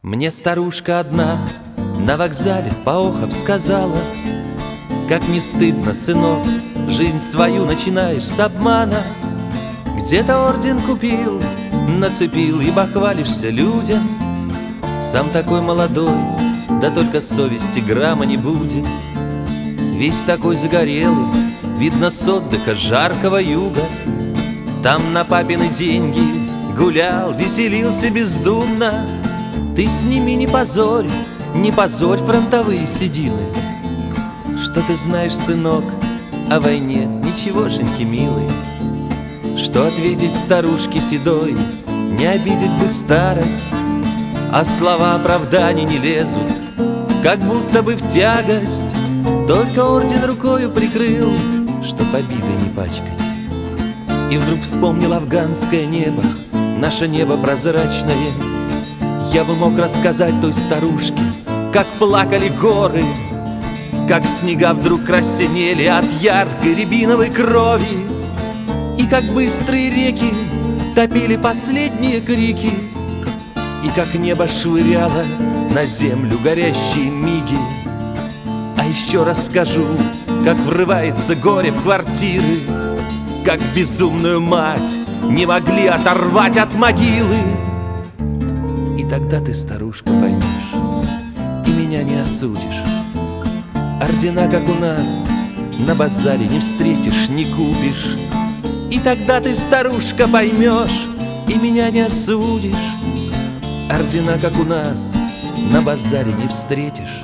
Мне старушка одна на вокзале поохов сказала: как не стыдно, сынок, жизнь свою начинаешь с обмана. Где-то орден купил, нацепил и бахвалишься людям. Сам такой молодой, да только совести грамма не будет. Весь такой загорелый, видно с отдыха жаркого юга. Там на папины деньги гулял, веселился бездумно. Ты сними, не позорь фронтовые седины. Что ты знаешь, сынок, о войне, ничегошеньки, милый. Что ответить старушке седой, не обидеть бы старость. А слова оправданий не лезут, как будто бы в тягость. Только орден рукою прикрыл, чтоб обидой не пачкать. И вдруг вспомнил афганское небо, наше небо прозрачное. Я бы мог рассказать той старушке, как плакали горы, как снега вдруг краснели от яркой рябиновой крови, и как быстрые реки топили последние крики, и как небо швыряло на землю горящие миги. А еще расскажу, как врывается горе в квартиры, как безумную мать не могли оторвать от могилы. И тогда ты, старушка, поймешь и меня не осудишь. Ордена, как у нас, на базаре не встретишь, не купишь. И тогда ты, старушка, поймешь и меня не осудишь. Ордена, как у нас, на базаре не встретишь,